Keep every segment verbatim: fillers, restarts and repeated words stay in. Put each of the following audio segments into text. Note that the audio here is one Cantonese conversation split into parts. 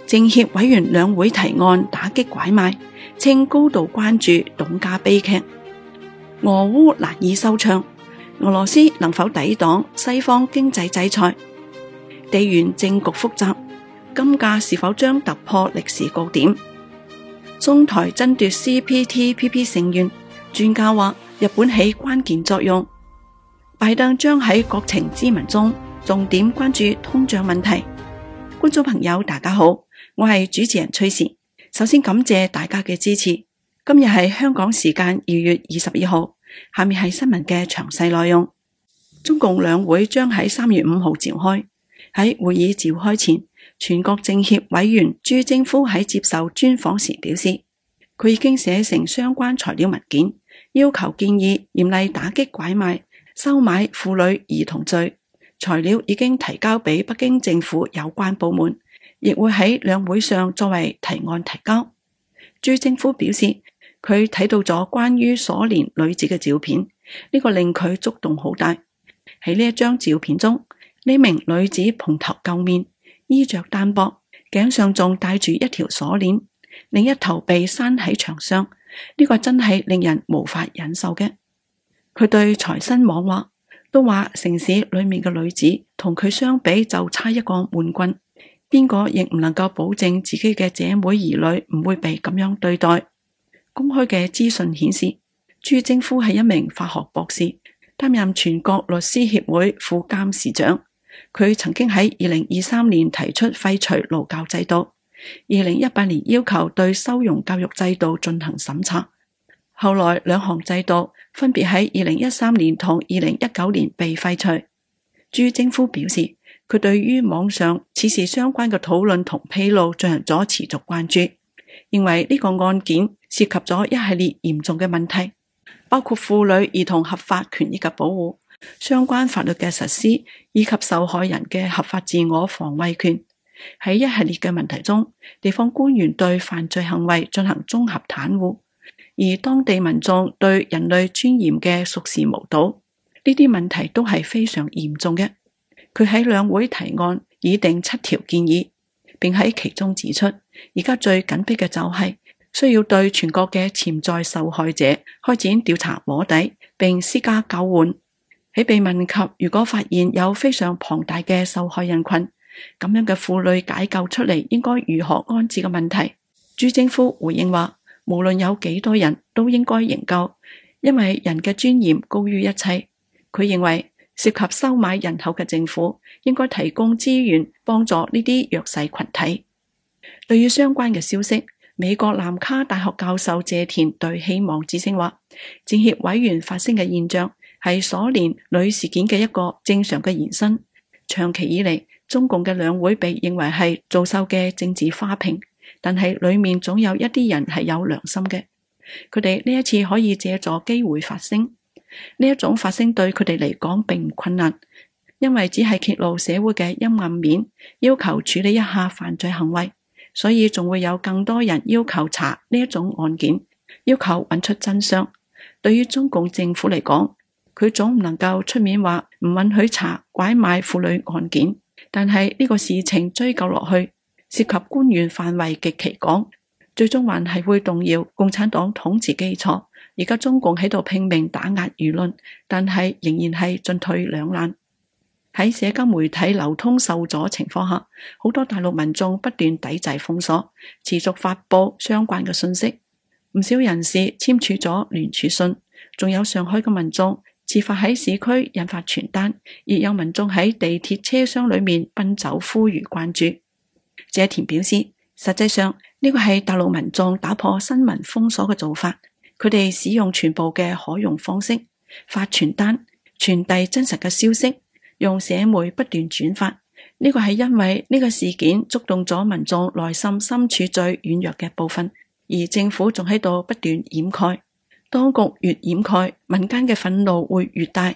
政協委員兩會提案打擊拐賣，稱高度關注董家悲劇。俄烏難以收場，俄羅斯能否抵擋西方經濟制裁？地緣政局複雜，金價是否將突破歷史高點？中台爭奪 C P T P P 成員，專家話日本起關鍵作用。拜登將喺國情咨文中重點關注通脹問題。觀眾朋友大家好，我係主持人崔氏，首先感謝大家嘅支持。今日係香港時間二月二十二號，下面係新聞嘅詳細內容。中共兩會將喺三月五號召開。喺會議召開前，全國政協委員朱征夫喺接受專訪時表示，佢已經寫成相關材料文件，要求建議嚴厲打擊拐賣、收買婦女兒童罪。材料已經提交俾北京政府有關部門，亦會喺兩會上作為提案提交。朱征夫表示，佢睇到咗關於鎖鏈女子嘅照片，呢個令佢觸動好大。喺呢一張照片中，呢名女子蓬頭垢面，衣着單薄，頸上仲戴住一條鎖鏈，另一頭被拴喺牆上，呢個真係令人無法忍受嘅。佢對財新網話，都話城市裏面嘅女子同佢相比就差一個悶棍，邊個亦唔能夠保證自己嘅姐妹兒女唔會被咁樣對待。公開嘅資訊顯示，朱征夫係一名法學博士，擔任全國律師協會副監事長。佢曾經喺二零二三年提出廢除勞教制度，二零一八年要求對收容教育制度進行審查。後來兩項制度分別喺二零一三年同二零一九年被廢除。朱征夫表示，佢對於網上此事相關嘅討論同披露進行咗持續關注，認為呢個案件涉及咗一系列嚴重嘅問題，包括婦女兒童合法權益嘅保護、相關法律嘅實施以及受害人嘅合法自我防衛權。喺一系列嘅問題中，地方官員對犯罪行為進行綜合袒護，而當地民眾對人類尊嚴嘅熟視無睹，呢啲問題都係非常嚴重嘅。佢喺兩會提案擬定七條建議，並喺其中指出，而家最緊迫嘅就係需要對全國嘅潛在受害者開展調查摸底，並施加救援。喺被問及如果發現有非常龐大嘅受害人群，咁樣嘅婦女解救出嚟應該如何安置嘅問題，朱征夫回應話，無論有幾多人都應該營救，因為人嘅尊嚴高於一切。佢認為涉及收買人口嘅政府應該提供資源幫助呢啲弱勢群體。對於相關嘅消息，美國南卡大學教授謝田對希望之聲話，政協委員發聲嘅現象係鎖鏈女事件嘅一個正常嘅延伸。長期以嚟，中共嘅兩會被認為係造秀嘅政治花瓶，但係裏面總有一啲人係有良心嘅。佢哋呢一次可以借助機會發聲，呢一種發聲對佢哋嚟講並唔困難，因為只係揭露社會嘅陰暗面，要求處理一下犯罪行為，所以仲會有更多人要求查呢一種案件，要求揾出真相。對於中共政府嚟講，佢總唔能夠出面話唔允許查拐賣婦女案件，但係呢個事情追究落去，涉及官員範圍極其廣，最終還係會動搖共產黨統治基礎。而家中共喺度拼命打壓輿論，但係仍然係進退兩難。喺社交媒體流通受阻情況下，好多大陸民眾不斷抵制封鎖，持續發佈相關嘅信息。唔少人士簽署咗聯署信，仲有上海嘅民眾自發喺市區印發傳單，亦有民眾喺地鐵車廂裏面奔走呼籲關注。謝田表示，實際上呢個係大陸民眾打破新聞封鎖嘅做法，佢哋使用全部嘅可用方式，發傳單，傳遞真實嘅消息，用社媒不斷轉發。呢個係因為呢個事件觸動咗民眾內心深處最軟弱嘅部分，而政府仲喺度不斷掩蓋。當局越掩蓋，民間嘅憤怒會越大。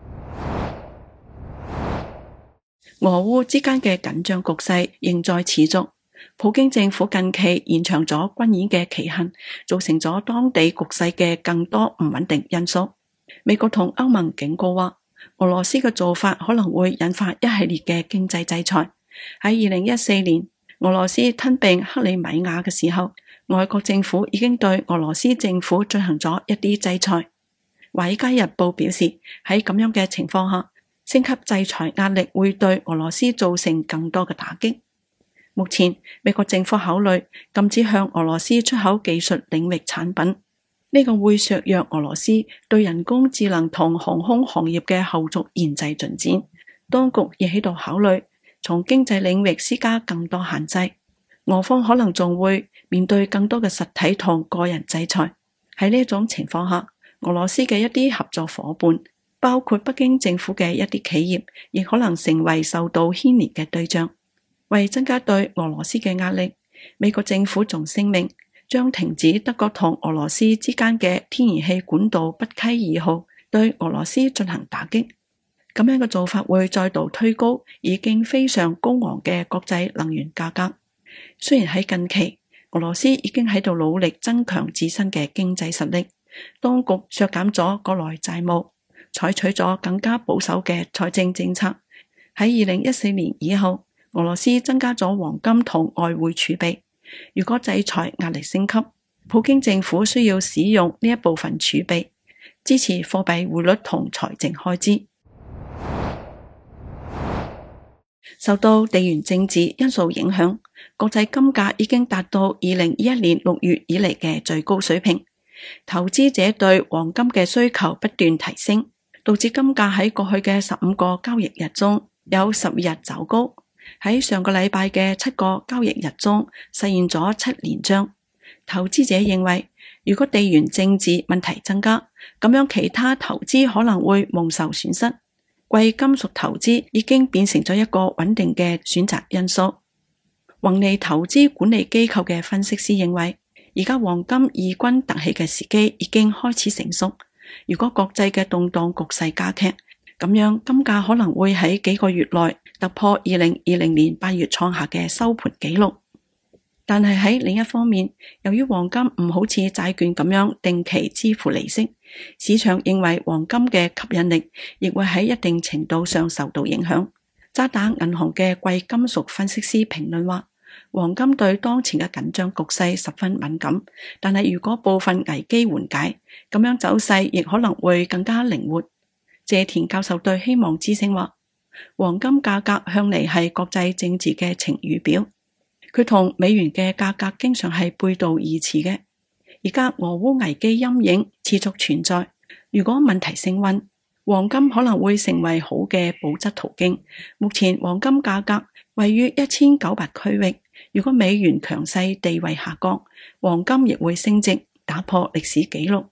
俄烏之間嘅緊張局勢仍在持續，普京政府近期延長咗軍演嘅期限，造成咗當地局勢嘅更多唔穩定因素。美國同歐盟警告話，俄羅斯嘅做法可能會引發一系列嘅經濟制裁。喺二零一四年， 俄羅斯吞併克里米亞嘅時候，外國政府已經對俄羅斯政府進行咗一啲制裁。華爾街日報表示，喺咁樣嘅情況下，升級制裁壓力會對俄羅斯造成更多嘅打擊。目前，美國政府考慮禁止向俄羅斯出口技術領域產品，呢個會削弱俄羅斯對人工智能同航空行業嘅後續研製進展。當局亦喺度考慮從經濟領域施加更多限制，俄方可能仲會面對更多嘅實體同個人制裁。喺呢一種情況下，俄羅斯嘅一啲合作夥伴，包括北京政府嘅一啲企業，亦可能成為受到牽連嘅對象。為增加對俄羅斯嘅壓力，美國政府仲聲明將停止德國同俄羅斯之間嘅天然氣管道北溪二號對俄羅斯進行打擊。咁樣嘅做法會再度推高已經非常高昂嘅國際能源價格。雖然喺近期，俄羅斯已經喺度努力增強自身嘅經濟實力，當局削減咗國內債務，採取咗更加保守嘅財政政策。喺二零一四年以後，俄羅斯增加咗黃金同外匯儲備。如果制裁壓力升級，普京政府需要使用呢一部分儲備，支持貨幣匯率同財政開支。受到地緣政治因素影響，國際金價已經達到二零二一年六月以嚟嘅最高水平。投資者對黃金嘅需求不斷提升，導致金價喺過去嘅十五個交易日中有十日走高。喺上個禮拜嘅七個交易日中實現咗七連漲。投資者認為，如果地緣政治問題增加，咁樣其他投資可能會蒙受損失。貴金屬投資已經變成咗一個穩定嘅選擇因素。宏利投資管理機構嘅分析師認為，而家黃金異軍突起嘅時機已經開始成熟。如果國際嘅動盪局勢加劇，咁樣金價可能會喺幾個月內突破二零二零年八月創下嘅收盤紀錄。但係喺另一方面，由於黃金唔好似債券咁樣定期支付利息，市場認為黃金嘅吸引力亦會喺一定程度上受到影響。渣打銀行嘅貴金屬分析師評論話，黃金對當前嘅緊張局勢十分敏感，但係如果部分危機緩解，咁樣走勢亦可能會更加靈活。謝田教授對希望之聲話，黃金價格向嚟係國際政治嘅晴雨表，佢同美元嘅價格經常係背道而馳嘅。而家俄烏危機陰影持續存在，如果問題升溫，黃金可能會成為好嘅保質途徑。目前黃金價格位於一千九百區域，如果美元強勢地位下降，黃金亦會升值，打破歷史紀錄。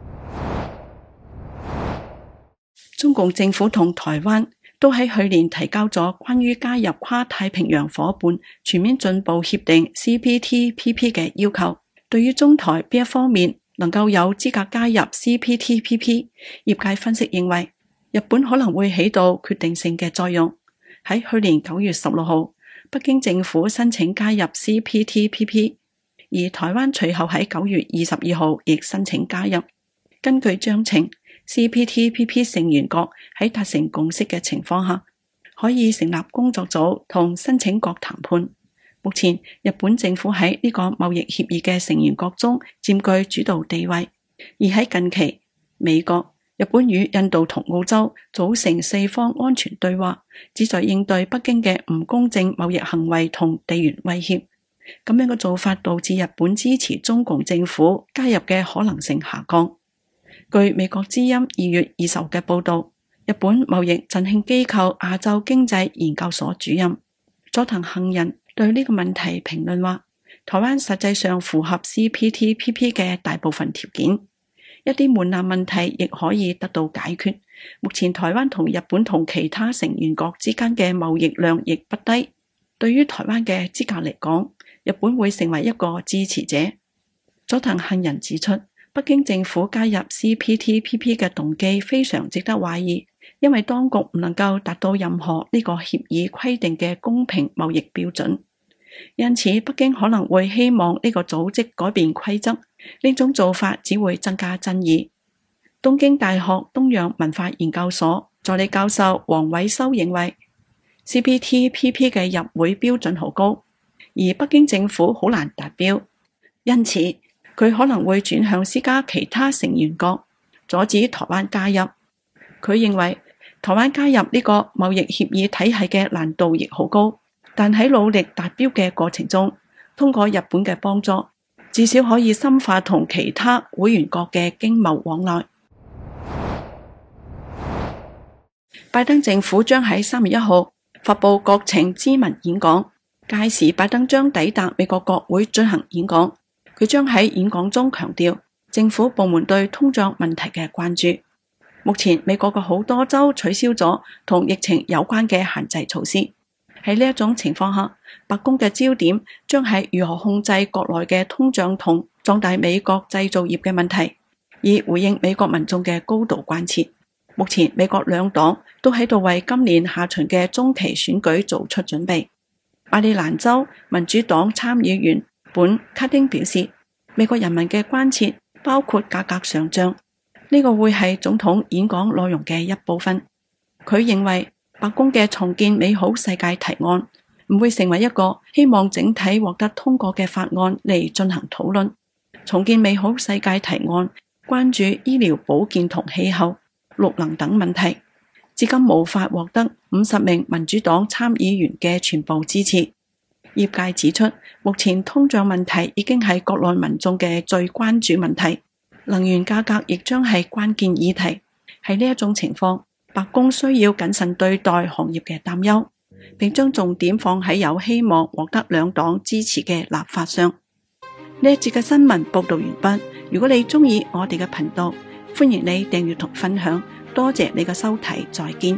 中共政府同台灣都喺去年提交咗關於加入跨太平洋夥伴全面進步協定 C P T P P 嘅要求。對於中台邊一方面能夠有資格加入 C P T P P， 業界分析認為日本可能會起到決定性嘅作用。喺去年九月十六號，北京政府申請加入 C P T P P， 而台灣隨後喺九月二十二號亦申請加入。根據章程，C P T P P 成員國喺達成共識嘅情況下，可以成立工作組同申請國談判。目前，日本政府喺呢個貿易協議嘅成員國中佔據主導地位，而喺近期，美國、日本與印度同澳洲組成四方安全對話，旨在應對北京嘅唔公正貿易行為同地緣威脅。咁樣嘅做法導致日本支持中共政府加入嘅可能性下降。據美國之音二月二十號嘅報道，日本貿易振興機構亞洲經濟研究所主任佐藤幸人對呢個問題評論話，台灣實際上符合 C P T P P 嘅大部分條件，一啲門檻問題亦可以得到解決。目前台灣同日本同其他成員國之間嘅貿易量亦不低，對於台灣嘅資格嚟講，日本會成為一個支持者。佐藤幸人指出，北京政府加入 C P T P P 嘅動機非常值得懷疑，因為當局唔能夠達到任何呢個協議規定嘅公平貿易標準，因此北京可能會希望呢個組織改變規則，呢種做法只會增加爭議。東京大學東洋文化研究所助理教授黃偉修認為 C P T P P 嘅入會標準好高， 而北京政府好難達標，因此佢可能會轉向施加其他成員國，阻止台灣加入。佢認為台灣加入呢個貿易協議體系嘅難度亦好高，但喺努力達標嘅過程中，通過日本嘅幫助，至少可以深化同其他會員國嘅經貿往來。拜登政府將喺三月一號發佈國情咨文演講，屆時拜登將抵達美國國會進行演講。佢將喺演講中強調政府部門對通脹問題嘅關注。目前美國嘅好多州取消咗同疫情有關嘅限制措施，喺呢一種情況下，白宮嘅焦點將係如何控制國內嘅通脹同壯大美國製造業嘅問題，以回應美國民眾嘅高度關切。目前美國兩黨都喺度為今年下旬嘅中期選舉做出準備。馬里蘭州民主黨參議員本卡丁表示，美國人民嘅關切包括價格上漲，呢個會係總統演講內容嘅一部分。佢認為白宮嘅重建美好世界提案唔會成為一個希望整體獲得通過嘅法案嚟進行討論。重建美好世界提案關注醫療保健同氣候、綠能等問題，至今無法獲得五十名民主黨參議員嘅全部支持。業界指出，目前通脹問題已經係國內民眾嘅最關注問題，能源價格亦將係關鍵議題。喺呢一種情況，白宮需要謹慎對待行業嘅擔憂，並將重點放喺有希望獲得兩黨支持嘅立法上。呢一節嘅新聞報道完畢。如果你鍾意我哋嘅頻道，歡迎你訂閱同分享，多謝你嘅收睇，再見。